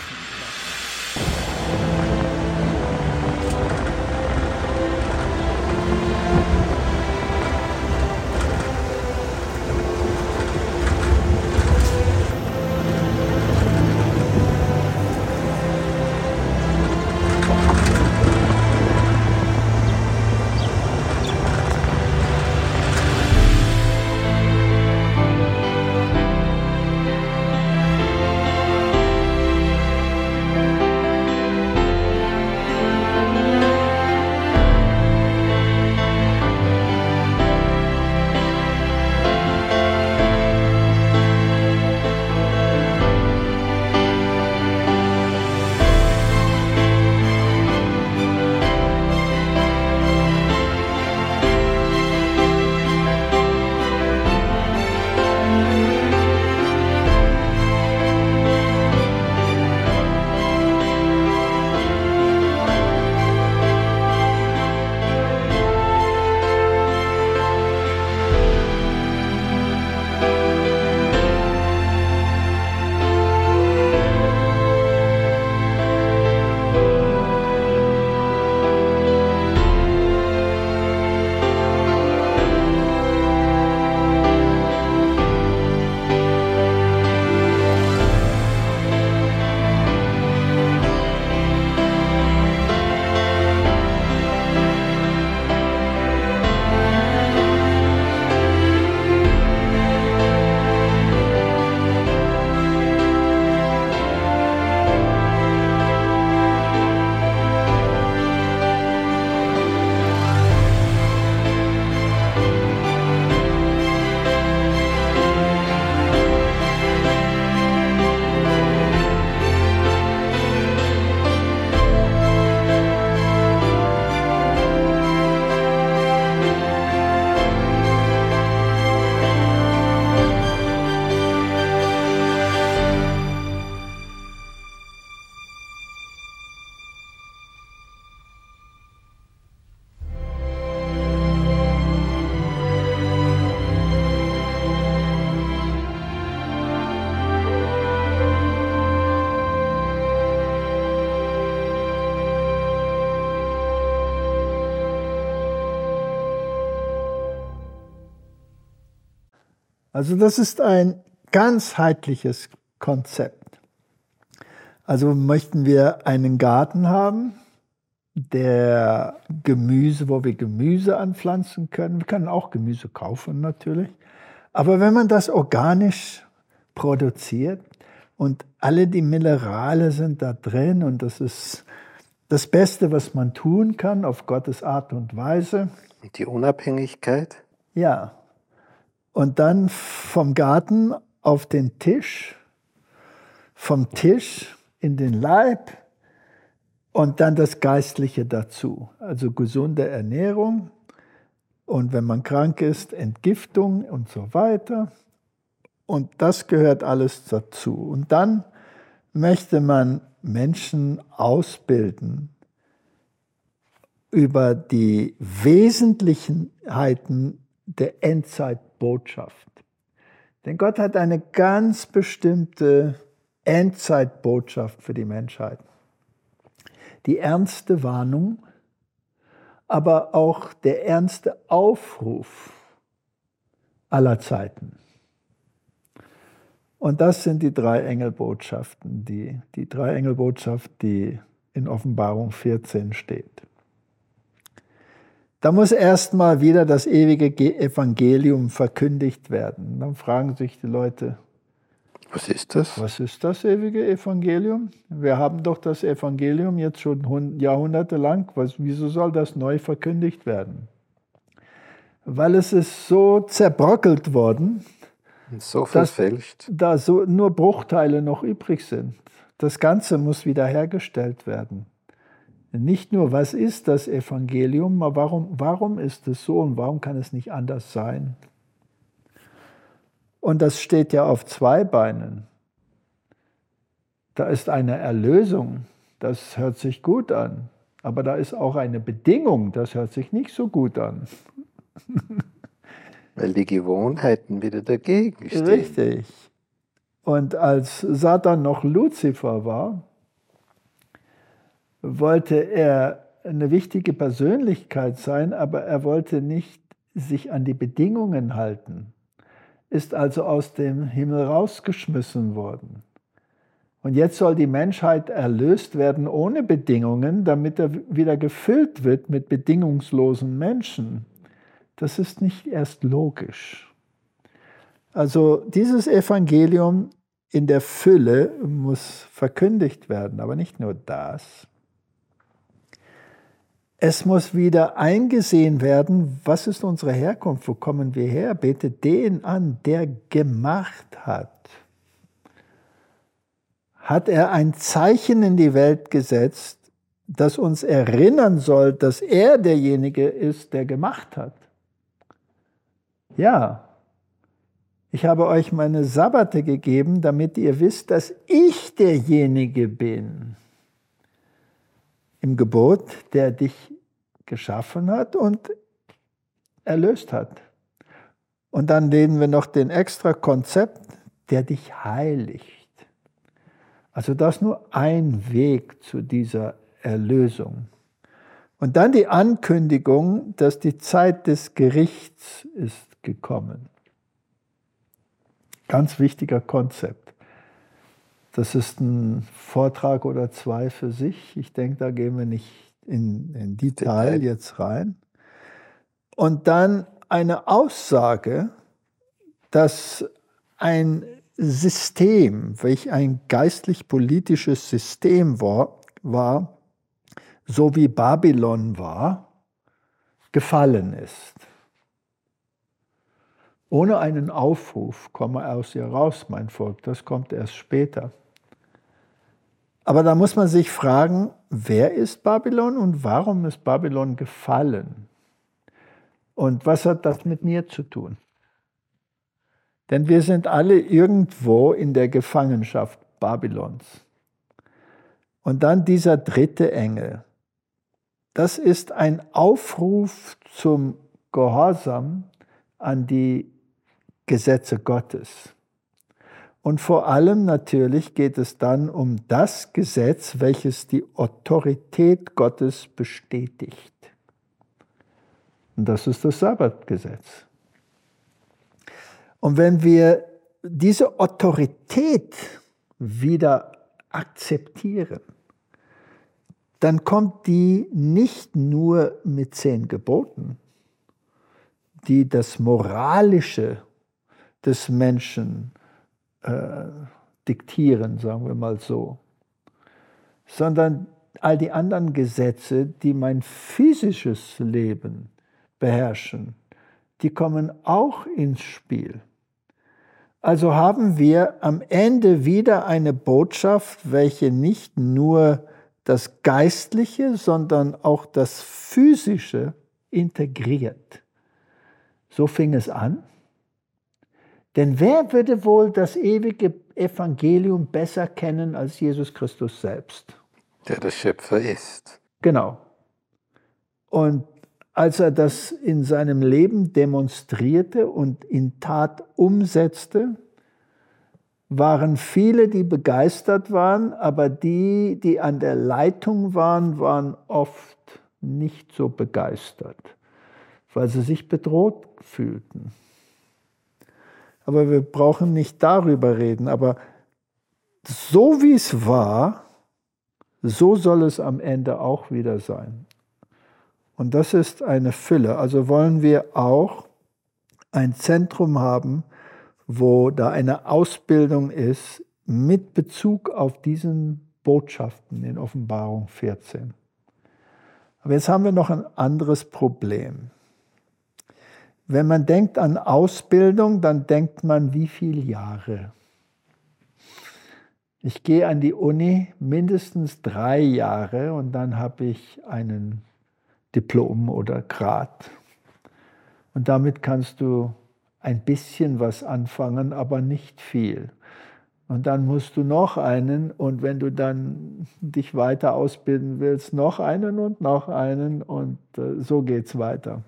Also das ist ein ganzheitliches Konzept. Also möchten wir einen Garten haben, der Gemüse, wo wir Gemüse anpflanzen können. Wir können auch Gemüse kaufen natürlich. Aber wenn man das organisch produziert und alle die Minerale sind da drin und das ist das Beste, was man tun kann, auf Gottes Art und Weise. Und die Unabhängigkeit? Ja. Und dann vom Garten auf den Tisch, vom Tisch in den Leib und dann das Geistliche dazu. Also gesunde Ernährung und wenn man krank ist, Entgiftung und so weiter. Und das gehört alles dazu. Und dann möchte man Menschen ausbilden über die Wesentlichkeiten der Endzeitbotschaft. Denn Gott hat eine ganz bestimmte Endzeitbotschaft für die Menschheit. Die ernste Warnung, aber auch der ernste Aufruf aller Zeiten. Und das sind die drei Engelbotschaften, die, die drei Engelbotschaft, die in Offenbarung vierzehn steht. Da muss erstmal wieder das ewige Evangelium verkündigt werden. Dann fragen sich die Leute, was ist das? Was ist das ewige Evangelium? Wir haben doch das Evangelium jetzt schon Jahrhunderte lang. Was, wieso soll das neu verkündigt werden? Weil es ist so zerbrockelt worden, so verfälscht, dass da so nur Bruchteile noch übrig sind. Das Ganze muss wiederhergestellt werden. Nicht nur, was ist das Evangelium, aber warum, warum ist es so und warum kann es nicht anders sein? Und das steht ja auf zwei Beinen. Da ist eine Erlösung, das hört sich gut an. Aber da ist auch eine Bedingung, das hört sich nicht so gut an. Weil die Gewohnheiten wieder dagegen stehen. Richtig. Und als Satan noch Luzifer war, wollte er eine wichtige Persönlichkeit sein, aber er wollte nicht sich an die Bedingungen halten. Ist also aus dem Himmel rausgeschmissen worden. Und jetzt soll die Menschheit erlöst werden ohne Bedingungen, damit er wieder gefüllt wird mit bedingungslosen Menschen. Das ist nicht erst logisch. Also dieses Evangelium in der Fülle muss verkündigt werden, aber nicht nur das. Es muss wieder eingesehen werden, was ist unsere Herkunft, wo kommen wir her? Betet den an, der gemacht hat. Hat er ein Zeichen in die Welt gesetzt, das uns erinnern soll, dass er derjenige ist, der gemacht hat? Ja, ich habe euch meine Sabbate gegeben, damit ihr wisst, dass ich derjenige bin. Im Gebot, der dich geschaffen hat und erlöst hat. Und dann lesen wir noch den extra Konzept, der dich heiligt. Also das ist nur ein Weg zu dieser Erlösung. Und dann die Ankündigung, dass die Zeit des Gerichts ist gekommen. Ganz wichtiger Konzept. Das ist ein Vortrag oder zwei für sich. Ich denke, da gehen wir nicht in, in Detail, Detail jetzt rein. Und dann eine Aussage, dass ein System, welch ein geistlich-politisches System war, war, so wie Babylon war, gefallen ist. Ohne einen Aufruf, komme aus ihr raus, mein Volk, das kommt erst später. Aber da muss man sich fragen, wer ist Babylon und warum ist Babylon gefallen? Und was hat das mit mir zu tun? Denn wir sind alle irgendwo in der Gefangenschaft Babylons. Und dann dieser dritte Engel. Das ist ein Aufruf zum Gehorsam an die Gesetze Gottes. Und vor allem natürlich geht es dann um das Gesetz, welches die Autorität Gottes bestätigt. Und das ist das Sabbatgesetz. Und wenn wir diese Autorität wieder akzeptieren, dann kommt die nicht nur mit zehn Geboten, die das Moralische des Menschen äh, diktieren, sagen wir mal so, sondern all die anderen Gesetze, die mein physisches Leben beherrschen, die kommen auch ins Spiel. Also haben wir am Ende wieder eine Botschaft, welche nicht nur das Geistliche, sondern auch das Physische integriert. So fing es an. Denn wer würde wohl das ewige Evangelium besser kennen als Jesus Christus selbst? Der der Schöpfer ist. Genau. Und als er das in seinem Leben demonstrierte und in Tat umsetzte, waren viele, die begeistert waren, aber die, die an der Leitung waren, waren oft nicht so begeistert, weil sie sich bedroht fühlten. Aber wir brauchen nicht darüber reden. Aber so wie es war, so soll es am Ende auch wieder sein. Und das ist eine Fülle. Also wollen wir auch ein Zentrum haben, wo da eine Ausbildung ist mit Bezug auf diesen Botschaften in Offenbarung vierzehn. Aber jetzt haben wir noch ein anderes Problem. Wenn man denkt an Ausbildung, dann denkt man, wie viele Jahre? Ich gehe an die Uni mindestens drei Jahre und dann habe ich einen Diplom oder Grad. Und damit kannst du ein bisschen was anfangen, aber nicht viel. Und dann musst du noch einen und wenn du dann dich weiter ausbilden willst, noch einen und noch einen und äh, so geht's weiter.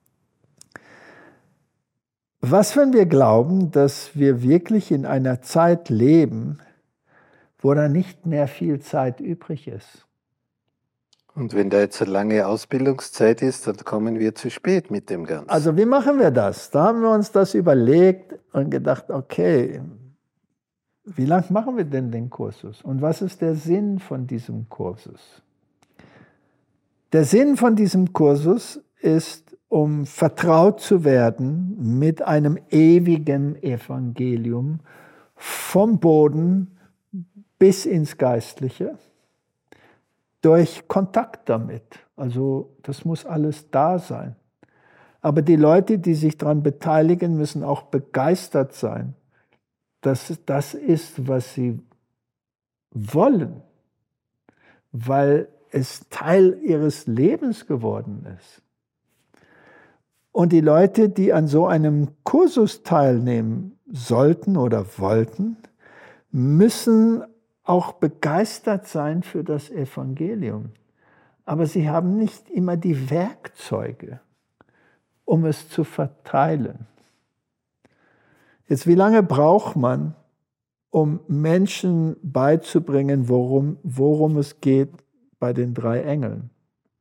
Was, wenn wir glauben, dass wir wirklich in einer Zeit leben, wo da nicht mehr viel Zeit übrig ist? Und wenn da jetzt eine lange Ausbildungszeit ist, dann kommen wir zu spät mit dem Ganzen. Also wie machen wir das? Da haben wir uns das überlegt und gedacht, okay, wie lang machen wir denn den Kursus? Und was ist der Sinn von diesem Kursus? Der Sinn von diesem Kursus ist, um vertraut zu werden mit einem ewigen Evangelium vom Boden bis ins Geistliche, durch Kontakt damit. Also das muss alles da sein. Aber die Leute, die sich daran beteiligen, müssen auch begeistert sein, dass das ist, was sie wollen, weil es Teil ihres Lebens geworden ist. Und die Leute, die an so einem Kursus teilnehmen sollten oder wollten, müssen auch begeistert sein für das Evangelium. Aber sie haben nicht immer die Werkzeuge, um es zu verteilen. Jetzt, wie lange braucht man, um Menschen beizubringen, worum, worum es geht bei den drei Engeln?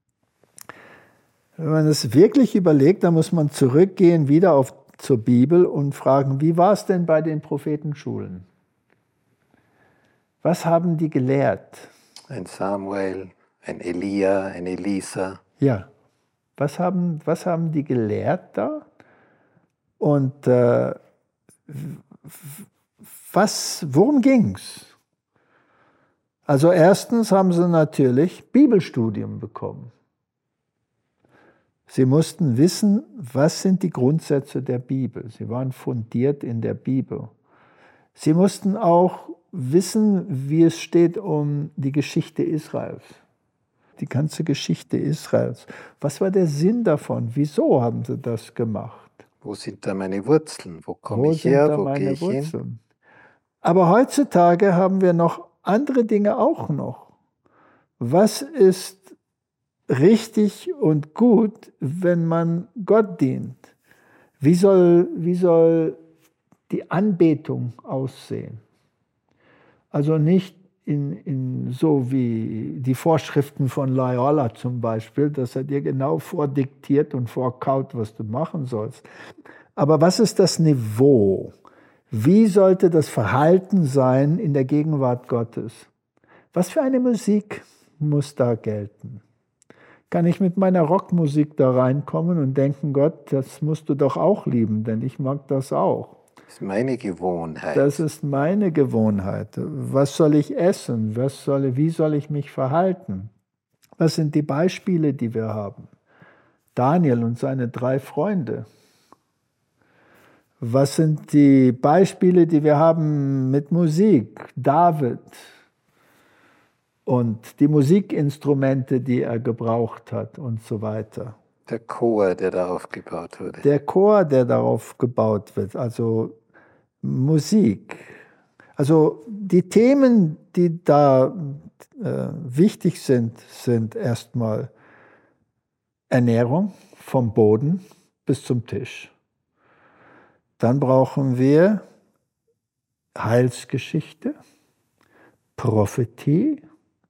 Wenn man es wirklich überlegt, dann muss man zurückgehen wieder auf, zur Bibel und fragen, wie war es denn bei den Prophetenschulen? Was haben die gelehrt? Ein Samuel, ein Elia, ein Elisa. Ja, was haben, was haben die gelehrt da? Und äh, was, worum ging es? Also erstens haben sie natürlich Bibelstudium bekommen. Sie mussten wissen, was sind die Grundsätze der Bibel. Sie waren fundiert in der Bibel. Sie mussten auch wissen, wie es steht um die Geschichte Israels. Die ganze Geschichte Israels. Was war der Sinn davon? Wieso haben sie das gemacht? Wo sind da meine Wurzeln? Wo komme Wo ich sind her? da Wo meine gehe ich hin? Wurzeln? Aber heutzutage haben wir noch andere Dinge auch noch. Was ist richtig und gut, wenn man Gott dient? Wie soll, wie soll die Anbetung aussehen? Also nicht in, in so wie die Vorschriften von Loyola zum Beispiel, dass er dir genau vordiktiert und vorkaut, was du machen sollst. Aber was ist das Niveau? Wie sollte das Verhalten sein in der Gegenwart Gottes? Was für eine Musik muss da gelten? Kann ich mit meiner Rockmusik da reinkommen und denken, Gott, das musst du doch auch lieben, denn ich mag das auch. Das ist meine Gewohnheit. Das ist meine Gewohnheit. Was soll ich essen? Was soll, wie soll ich mich verhalten? Was sind die Beispiele, die wir haben? Daniel und seine drei Freunde. Was sind die Beispiele, die wir haben mit Musik? David und die Musikinstrumente, die er gebraucht hat und so weiter. Der Chor, der darauf gebaut wurde. Der Chor, der darauf gebaut wird, also Musik. Also die Themen, die da äh, wichtig sind, sind erstmal Ernährung vom Boden bis zum Tisch. Dann brauchen wir Heilsgeschichte, Prophetie,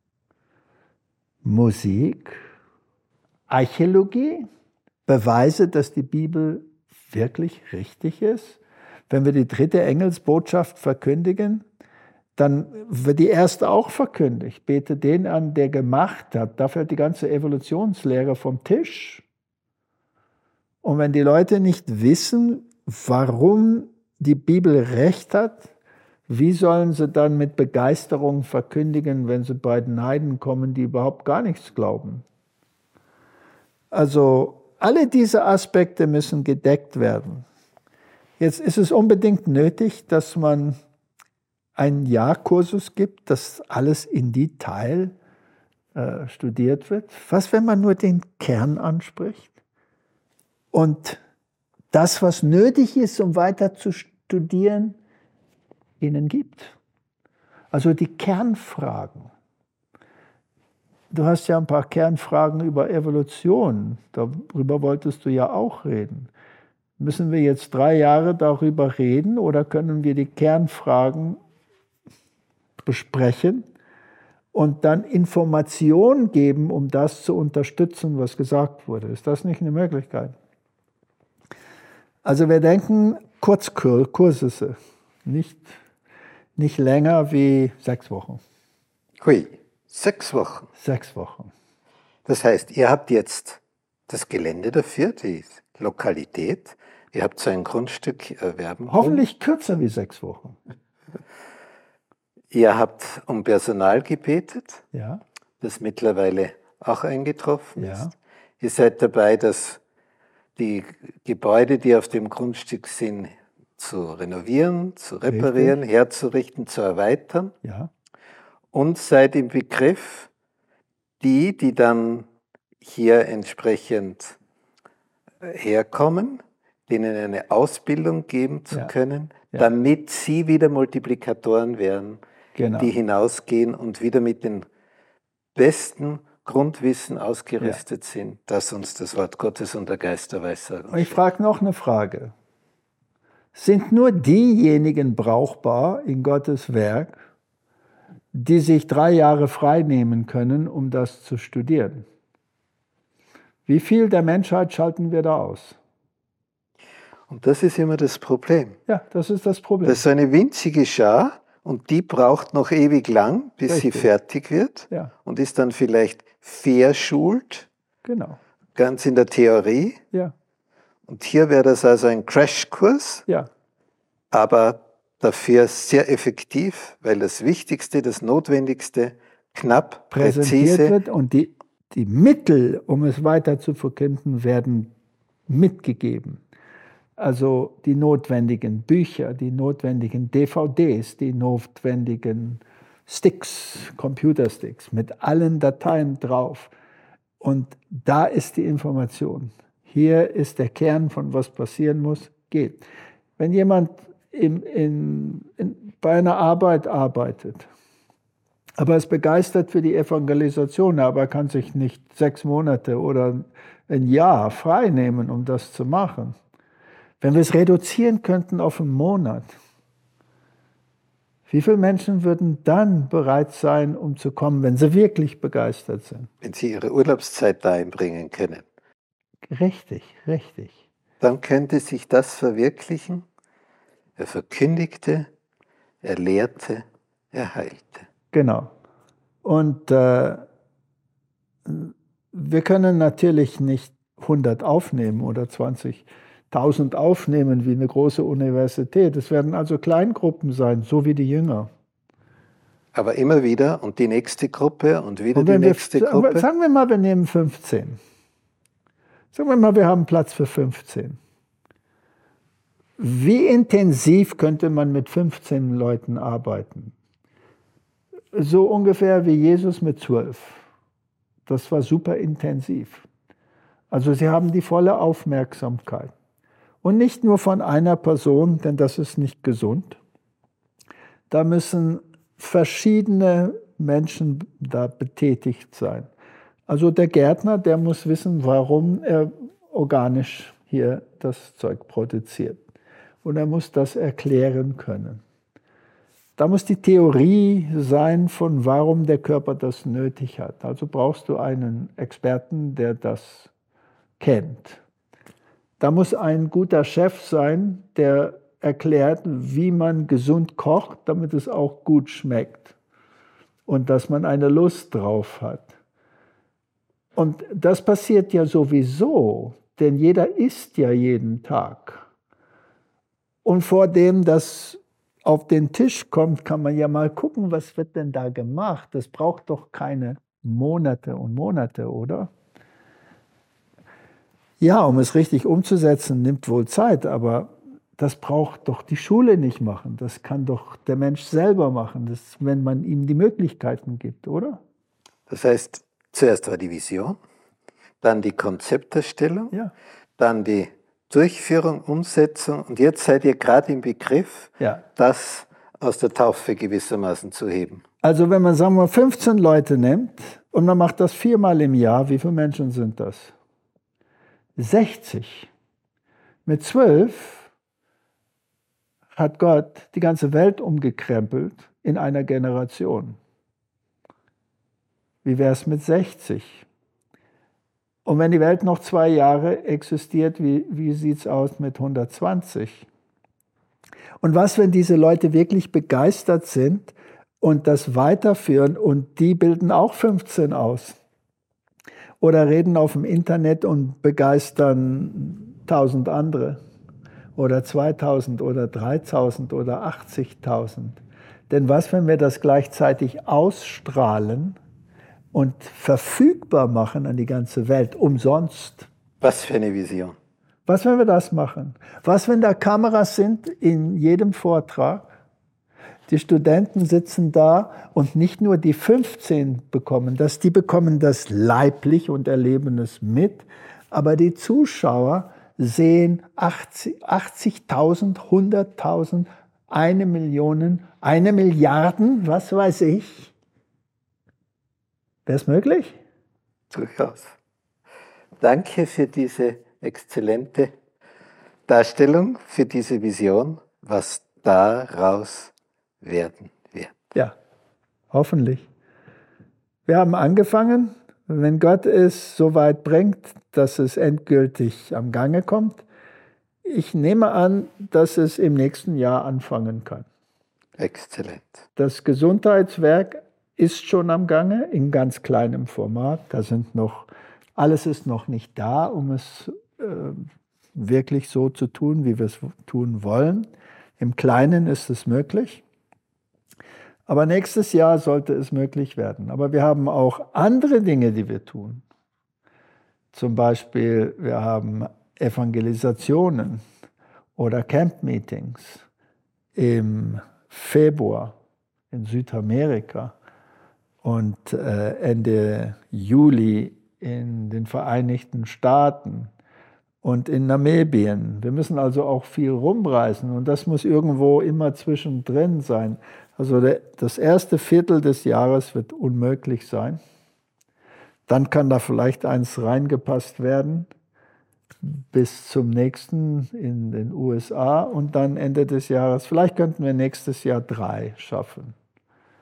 Musik, Archäologie, Beweise, dass die Bibel wirklich richtig ist. Wenn wir die dritte Engelsbotschaft verkündigen, dann wird die erste auch verkündigt. Bete den an, der gemacht hat. Da fällt die ganze Evolutionslehre vom Tisch. Und wenn die Leute nicht wissen, warum die Bibel recht hat, wie sollen sie dann mit Begeisterung verkündigen, wenn sie bei den Heiden kommen, die überhaupt gar nichts glauben? Also alle diese Aspekte müssen gedeckt werden. Jetzt ist es unbedingt nötig, dass man einen Jahrkursus gibt, dass alles in Detail äh, studiert wird. Was, wenn man nur den Kern anspricht? Und das, was nötig ist, um weiter zu studieren, ihnen gibt. Also die Kernfragen. Du hast ja ein paar Kernfragen über Evolution. Darüber wolltest du ja auch reden. Müssen wir jetzt drei Jahre darüber reden oder können wir die Kernfragen besprechen und dann Informationen geben, um das zu unterstützen, was gesagt wurde? Ist das nicht eine Möglichkeit? Also wir denken Kurzkurse, nicht, nicht länger wie sechs Wochen. Hui, sechs Wochen. Sechs Wochen. Das heißt, ihr habt jetzt das Gelände dafür, die Lokalität. Ihr habt so ein Grundstück erwerben. Hoffentlich kürzer wie sechs Wochen. Ihr habt um Personal gebetet, ja. das mittlerweile auch eingetroffen ja. ist. Ihr seid dabei, dass die Gebäude, die auf dem Grundstück sind, zu renovieren, zu reparieren, Richtig. herzurichten, zu erweitern. Ja. Und seid im Begriff, die, die dann hier entsprechend herkommen, denen eine Ausbildung geben zu ja. können, ja. damit sie wieder Multiplikatoren werden, genau. die hinausgehen und wieder mit den besten Grundwissen ausgerüstet ja. sind, dass uns das Wort Gottes und der Geist der Weissagung. Ich frage noch eine Frage. Sind nur diejenigen brauchbar in Gottes Werk, die sich drei Jahre frei nehmen können, um das zu studieren? Wie viel der Menschheit schalten wir da aus? Und das ist immer das Problem. Ja, das ist das Problem. Das ist so eine winzige Schar und die braucht noch ewig lang, bis Richtig. sie fertig wird ja. und ist dann vielleicht verschult, genau. ganz in der Theorie. Ja. Und hier wäre das also ein Crashkurs, ja. aber dafür sehr effektiv, weil das Wichtigste, das Notwendigste knapp, präsentiert präzise wird und die, die Mittel, um es weiter zu verkünden, werden mitgegeben. Also die notwendigen Bücher, die notwendigen D V Ds, die notwendigen Sticks, Computersticks mit allen Dateien drauf. Und da ist die Information. Hier ist der Kern von was passieren muss, geht. Wenn jemand in, in, in, bei einer Arbeit arbeitet, aber ist begeistert für die Evangelisation, aber kann sich nicht sechs Monate oder ein Jahr frei nehmen, um das zu machen. Wenn wir es reduzieren könnten auf einen Monat, wie viele Menschen würden dann bereit sein, um zu kommen, wenn sie wirklich begeistert sind? Wenn sie ihre Urlaubszeit da einbringen können. Richtig, richtig. Dann könnte sich das verwirklichen. Er verkündigte, er lehrte, er heilte. Genau. Und äh, wir können natürlich nicht hundert aufnehmen oder zwanzigtausend aufnehmen wie eine große Universität. Es werden also Kleingruppen sein, so wie die Jünger. Aber immer wieder und die nächste Gruppe und wieder Und die wenn wir, nächste Gruppe. Sagen wir mal, wir nehmen fünfzehn. Sagen wir mal, wir haben Platz für fünfzehn. Wie intensiv könnte man mit fünfzehn Leuten arbeiten? So ungefähr wie Jesus mit zwölf. Das war super intensiv. Also sie haben die volle Aufmerksamkeit. Und nicht nur von einer Person, denn das ist nicht gesund. Da müssen verschiedene Menschen da betätigt sein. Also der Gärtner, der muss wissen, warum er organisch hier das Zeug produziert. Und er muss das erklären können. Da muss die Theorie sein, von warum der Körper das nötig hat. Also brauchst du einen Experten, der das kennt. Da muss ein guter Chef sein, der erklärt, wie man gesund kocht, damit es auch gut schmeckt. Und dass man eine Lust drauf hat. Und das passiert ja sowieso, denn jeder isst ja jeden Tag. Und vor dem das auf den Tisch kommt, kann man ja mal gucken, was wird denn da gemacht. Das braucht doch keine Monate und Monate, oder? Ja, um es richtig umzusetzen, nimmt wohl Zeit, aber das braucht doch die Schule nicht machen. Das kann doch der Mensch selber machen, das, wenn man ihm die Möglichkeiten gibt, oder? Das heißt, zuerst war die Vision, dann die Konzepterstellung, ja. dann die Durchführung, Umsetzung und jetzt seid ihr gerade im Begriff, ja. das aus der Taufe gewissermaßen zu heben. Also wenn man, sagen wir, fünfzehn Leute nimmt und man macht das viermal im Jahr, wie viele Menschen sind das? sechzig. Mit zwölf hat Gott die ganze Welt umgekrempelt in einer Generation. Wie wäre es mit sechzig? Und wenn die Welt noch zwei Jahre existiert, wie, wie sieht es aus mit hundertzwanzig? Und was, wenn diese Leute wirklich begeistert sind und das weiterführen und die bilden auch fünfzehn aus? Oder reden auf dem Internet und begeistern tausend andere? Oder zweitausend oder dreitausend oder achtzigtausend? Denn was, wenn wir das gleichzeitig ausstrahlen und verfügbar machen an die ganze Welt, umsonst? Was für eine Vision. Was, wenn wir das machen? Was, wenn da Kameras sind in jedem Vortrag? Die Studenten sitzen da und nicht nur die fünfzehn bekommen das, die bekommen das leiblich und erleben es mit, aber die Zuschauer sehen achtzigtausend, hunderttausend, eine Million, eine Milliarden, was weiß ich. Wäre es möglich? Durchaus. Danke für diese exzellente Darstellung, für diese Vision, was daraus werden wird. Ja, hoffentlich. Wir haben angefangen, wenn Gott es so weit bringt, dass es endgültig am Gange kommt. Ich nehme an, dass es im nächsten Jahr anfangen kann. Exzellent. Das Gesundheitswerk ist schon am Gange, in ganz kleinem Format. Da sind noch, alles ist noch nicht da, um es äh, wirklich so zu tun, wie wir es tun wollen. Im Kleinen ist es möglich. Aber nächstes Jahr sollte es möglich werden. Aber wir haben auch andere Dinge, die wir tun. Zum Beispiel, wir haben Evangelisationen oder Camp-Meetings im Februar in Südamerika und äh, Ende Juli in den Vereinigten Staaten und in Namibien. Wir müssen also auch viel rumreisen und das muss irgendwo immer zwischendrin sein. Also der, das erste Viertel des Jahres wird unmöglich sein. Dann kann da vielleicht eins reingepasst werden bis zum nächsten in den U S A und dann Ende des Jahres. Vielleicht könnten wir nächstes Jahr drei schaffen.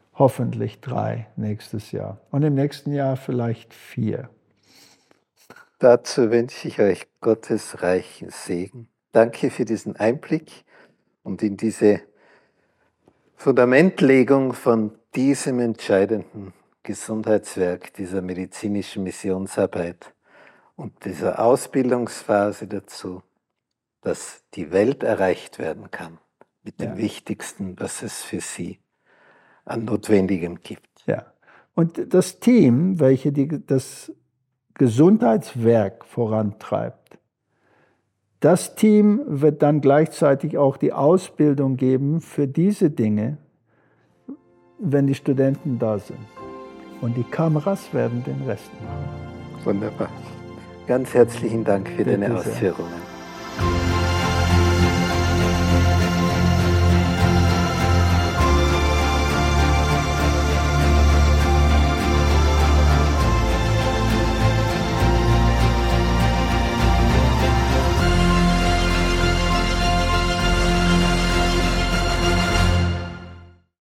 Hoffentlich drei nächstes Jahr. Und im nächsten Jahr vielleicht vier. Dazu wünsche ich euch Gottes reichen Segen. Danke für diesen Einblick und in diese Fundamentlegung von diesem entscheidenden Gesundheitswerk, dieser medizinischen Missionsarbeit und dieser Ausbildungsphase dazu, dass die Welt erreicht werden kann mit dem Ja. Wichtigsten, was es für sie an Notwendigem gibt. Ja. Und das Team, welches die, das Gesundheitswerk vorantreibt, das Team wird dann gleichzeitig auch die Ausbildung geben für diese Dinge, wenn die Studenten da sind. Und die Kameras werden den Rest machen. Wunderbar. Ganz herzlichen Dank für Bitte deine sehr. Ausführungen.